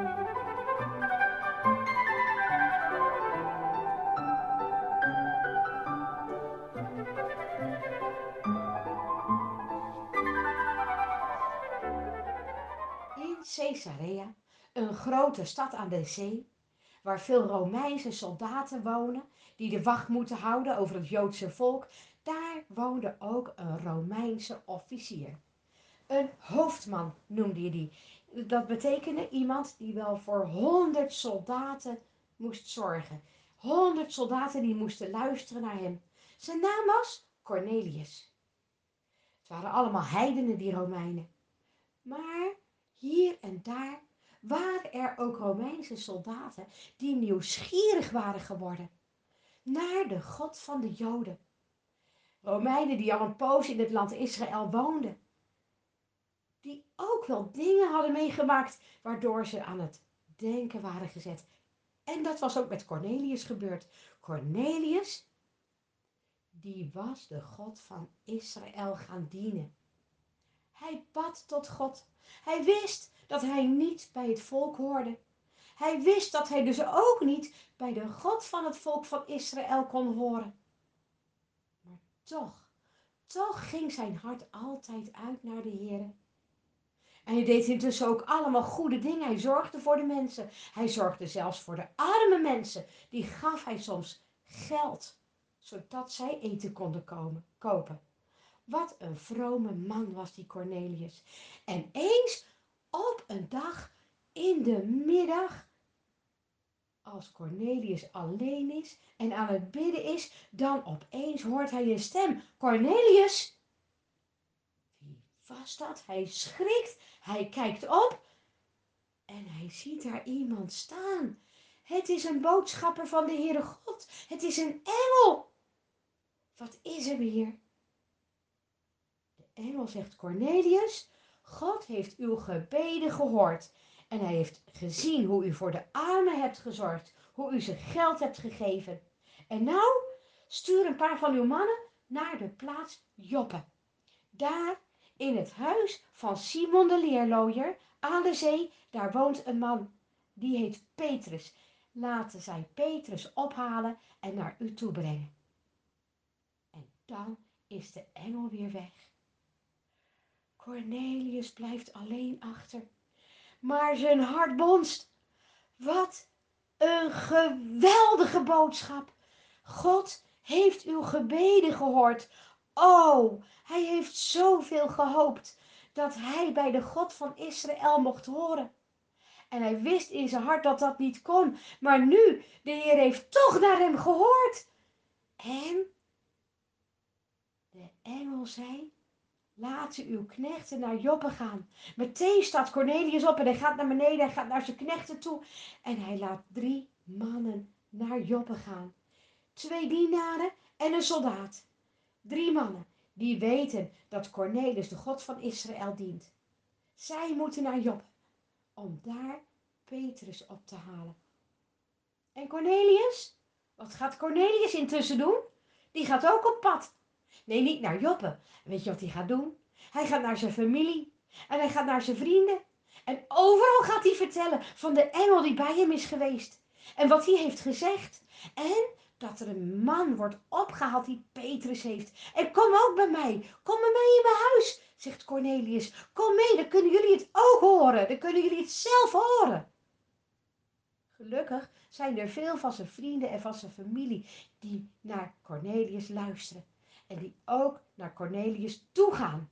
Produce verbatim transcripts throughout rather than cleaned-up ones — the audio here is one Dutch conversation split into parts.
In Caesarea, een grote stad aan de zee, waar veel Romeinse soldaten wonen die de wacht moeten houden over het Joodse volk, daar woonde ook een Romeinse officier. Een hoofdman noemde je die. Dat betekende iemand die wel voor honderd soldaten moest zorgen. Honderd soldaten die moesten luisteren naar hem. Zijn naam was Cornelius. Het waren allemaal heidenen, die Romeinen. Maar hier en daar waren er ook Romeinse soldaten die nieuwsgierig waren geworden naar de God van de Joden. Romeinen die al een poos in het land Israël woonden. Die ook wel dingen hadden meegemaakt waardoor ze aan het denken waren gezet. En dat was ook met Cornelius gebeurd. Cornelius, die was de God van Israël gaan dienen. Hij bad tot God. Hij wist dat hij niet bij het volk hoorde. Hij wist dat hij dus ook niet bij de God van het volk van Israël kon horen. Maar toch, toch ging zijn hart altijd uit naar de Heer. En hij deed intussen ook allemaal goede dingen. Hij zorgde voor de mensen. Hij zorgde zelfs voor de arme mensen. Die gaf hij soms geld, zodat zij eten konden komen, kopen. Wat een vrome man was die Cornelius. En eens op een dag in de middag, als Cornelius alleen is en aan het bidden is, dan opeens hoort hij een stem. Cornelius! Wie was dat? Hij schrikt, hij kijkt op en hij ziet daar iemand staan. Het is een boodschapper van de Heere God. Het is een engel. Wat is er weer? De engel zegt: Cornelius, God heeft uw gebeden gehoord. En hij heeft gezien hoe u voor de armen hebt gezorgd, hoe u ze geld hebt gegeven. En nou, stuur een paar van uw mannen naar de plaats Joppe. Daar in het huis van Simon de leerlooier aan de zee, daar woont een man. Die heet Petrus. Laten zij Petrus ophalen en naar u toe brengen. En dan is de engel weer weg. Cornelius blijft alleen achter. Maar zijn hart bonst. Wat een geweldige boodschap. God heeft uw gebeden gehoord. Oh, hij heeft zoveel gehoopt dat hij bij de God van Israël mocht horen. En hij wist in zijn hart dat dat niet kon. Maar nu, de Heer heeft toch naar hem gehoord. En de engel zei: laten uw knechten naar Joppe gaan. Meteen staat Cornelius op en hij gaat naar beneden. Hij gaat naar zijn knechten toe. En hij laat drie mannen naar Joppe gaan. Twee dienaren en een soldaat. Drie mannen die weten dat Cornelius de God van Israël dient. Zij moeten naar Joppe om daar Petrus op te halen. En Cornelius? Wat gaat Cornelius intussen doen? Die gaat ook op pad. Nee, niet naar Joppe. Weet je wat hij gaat doen? Hij gaat naar zijn familie. En hij gaat naar zijn vrienden. En overal gaat hij vertellen van de engel die bij hem is geweest. En wat hij heeft gezegd. En dat er een man wordt opgehaald die Petrus heeft. En kom ook bij mij. Kom bij mij in mijn huis, zegt Cornelius. Kom mee, dan kunnen jullie het ook horen. Dan kunnen jullie het zelf horen. Gelukkig zijn er veel van zijn vrienden en van zijn familie die naar Cornelius luisteren. En die ook naar Cornelius toe gaan.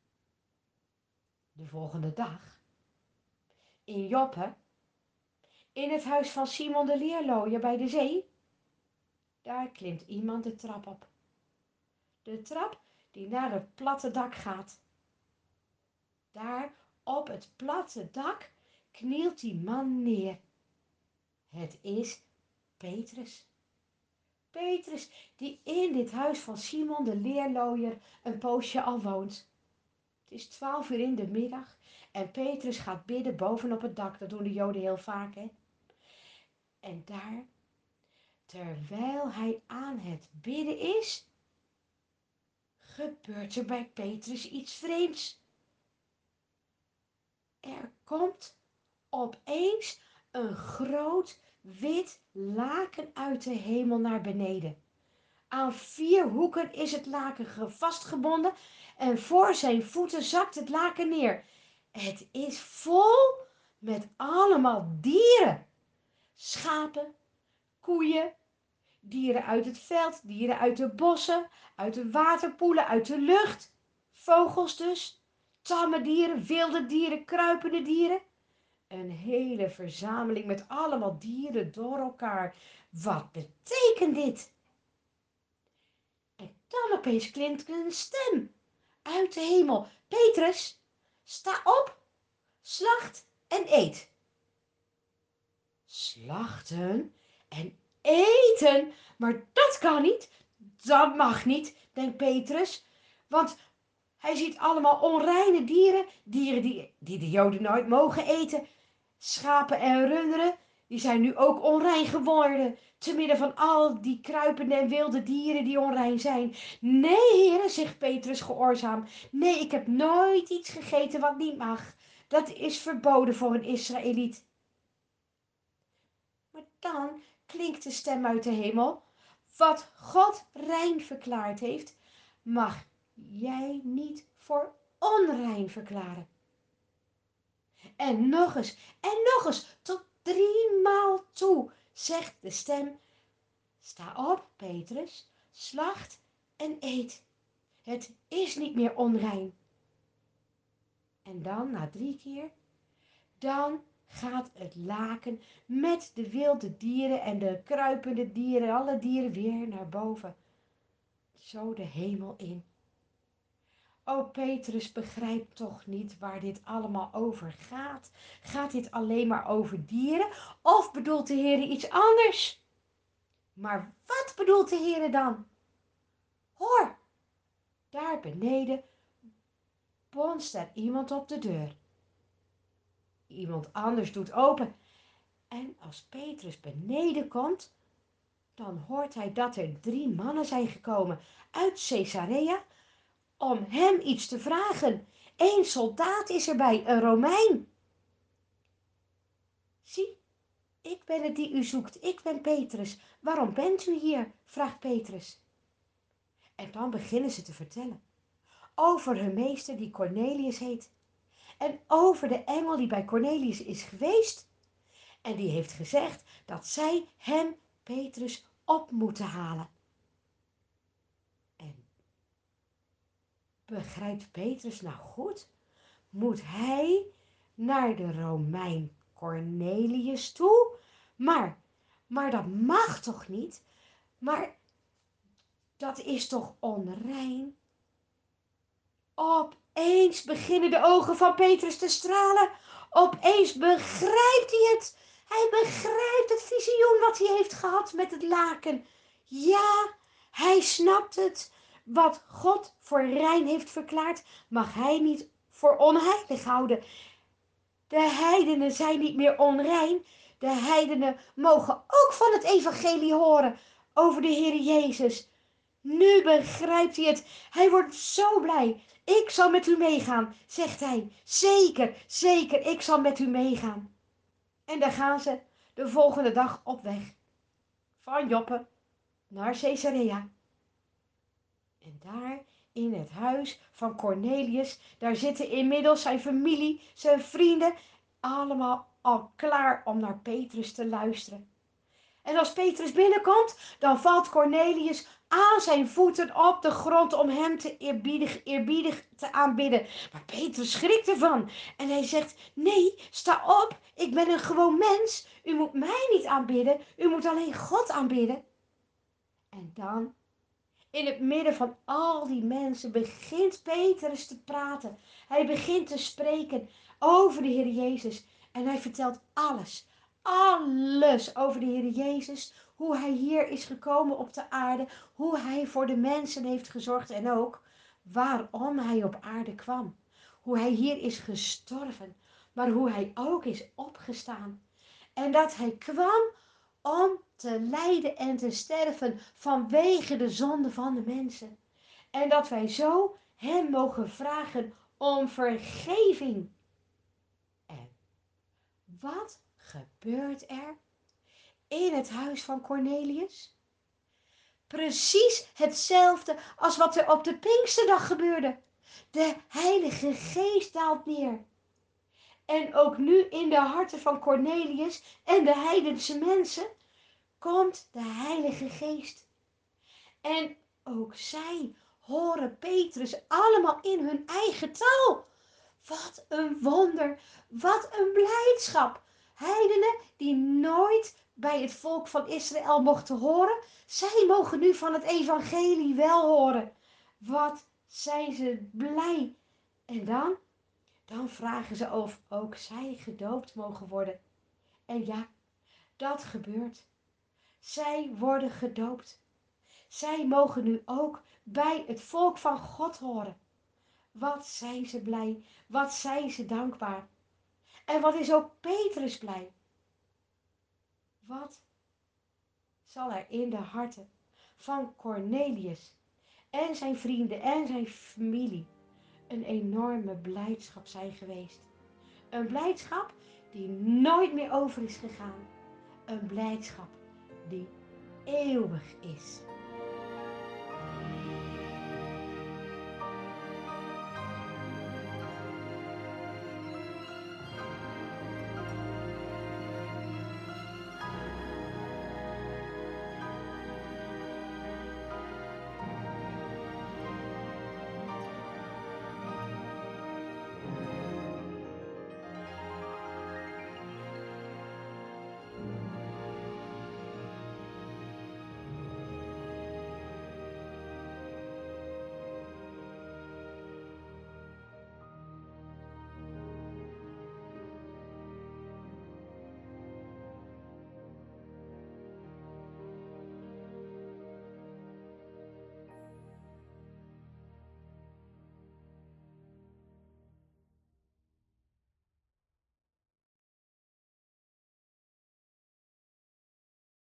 De volgende dag, in Joppe, in het huis van Simon de leerlooier bij de zee, daar klimt iemand de trap op. De trap die naar het platte dak gaat. Daar op het platte dak knielt die man neer. Het is Petrus. Petrus die in dit huis van Simon de leerlooier een poosje al woont. Het is twaalf uur in de middag en Petrus gaat bidden bovenop het dak. Dat doen de Joden heel vaak, hè. En daar, terwijl hij aan het bidden is, gebeurt er bij Petrus iets vreemds. Er komt opeens een groot wit laken uit de hemel naar beneden. Aan vier hoeken is het laken vastgebonden en voor zijn voeten zakt het laken neer. Het is vol met allemaal dieren. Schapen, koeien, dieren uit het veld, dieren uit de bossen, uit de waterpoelen, uit de lucht. Vogels dus, tamme dieren, wilde dieren, kruipende dieren. Een hele verzameling met allemaal dieren door elkaar. Wat betekent dit? En dan opeens klinkt een stem uit de hemel. Petrus, sta op, slacht en eet. Slachten en eten? Maar dat kan niet. Dat mag niet, denkt Petrus. Want hij ziet allemaal onreine dieren. Dieren die, die de Joden nooit mogen eten. Schapen en runderen, die zijn nu ook onrein geworden. Te midden van al die kruipende en wilde dieren die onrein zijn. Nee, heren, zegt Petrus gehoorzaam. Nee, ik heb nooit iets gegeten wat niet mag. Dat is verboden voor een Israëliet. Maar dan klinkt de stem uit de hemel. Wat God rein verklaard heeft, mag jij niet voor onrein verklaren. En nog eens, en nog eens, tot driemaal toe, zegt de stem. Sta op, Petrus, slacht en eet. Het is niet meer onrein. En dan, na drie keer, dan gaat het laken met de wilde dieren en de kruipende dieren, alle dieren weer naar boven. Zo de hemel in. O, Petrus begrijpt toch niet waar dit allemaal over gaat? Gaat dit alleen maar over dieren of bedoelt de Heer iets anders? Maar wat bedoelt de Heer dan? Hoor, daar beneden bonst er iemand op de deur. Iemand anders doet open. En als Petrus beneden komt, dan hoort hij dat er drie mannen zijn gekomen uit Caesarea om hem iets te vragen. Eén soldaat is erbij, een Romein. Zie, ik ben het die u zoekt, ik ben Petrus. Waarom bent u hier? Vraagt Petrus. En dan beginnen ze te vertellen over hun meester die Cornelius heet. En over de engel die bij Cornelius is geweest. En die heeft gezegd dat zij hem, Petrus, op moeten halen. En begrijpt Petrus nou goed? Moet hij naar de Romein Cornelius toe? Maar, maar dat mag toch niet? Maar dat is toch onrein? Opeens beginnen de ogen van Petrus te stralen. Opeens begrijpt hij het. Hij begrijpt het visioen wat hij heeft gehad met het laken. Ja, hij snapt het. Wat God voor rein heeft verklaard, mag hij niet voor onheilig houden. De heidenen zijn niet meer onrein. De heidenen mogen ook van het evangelie horen over de Heer Jezus. Nu begrijpt hij het. Hij wordt zo blij. Ik zal met u meegaan, zegt hij. Zeker, zeker, ik zal met u meegaan. En daar gaan ze de volgende dag op weg. Van Joppe naar Caesarea. En daar in het huis van Cornelius, daar zitten inmiddels zijn familie, zijn vrienden, allemaal al klaar om naar Petrus te luisteren. En als Petrus binnenkomt, dan valt Cornelius aan zijn voeten op de grond om hem te eerbiedig, eerbiedig te aanbidden. Maar Petrus schrikt ervan en hij zegt, nee, sta op, ik ben een gewoon mens. U moet mij niet aanbidden, u moet alleen God aanbidden. En dan, in het midden van al die mensen, begint Petrus te praten. Hij begint te spreken over de Heer Jezus en hij vertelt alles. Alles over de Heer Jezus, hoe hij hier is gekomen op de aarde, hoe hij voor de mensen heeft gezorgd en ook waarom hij op aarde kwam. Hoe hij hier is gestorven, maar hoe hij ook is opgestaan. En dat hij kwam om te lijden en te sterven vanwege de zonde van de mensen. En dat wij zo hem mogen vragen om vergeving. En Wat gebeurt er in het huis van Cornelius? Precies hetzelfde als wat er op de Pinksterdag gebeurde. De Heilige Geest daalt neer. En ook nu in de harten van Cornelius en de heidense mensen komt de Heilige Geest. En ook zij horen Petrus allemaal in hun eigen taal. Wat een wonder, wat een blijdschap. Heidenen die nooit bij het volk van Israël mochten horen, zij mogen nu van het evangelie wel horen. Wat zijn ze blij. En dan, dan vragen ze of ook zij gedoopt mogen worden. En ja, dat gebeurt. Zij worden gedoopt. Zij mogen nu ook bij het volk van God horen. Wat zijn ze blij, wat zijn ze dankbaar. En wat is ook Petrus blij. Wat zal er in de harten van Cornelius en zijn vrienden en zijn familie een enorme blijdschap zijn geweest. Een blijdschap die nooit meer over is gegaan. Een blijdschap die eeuwig is.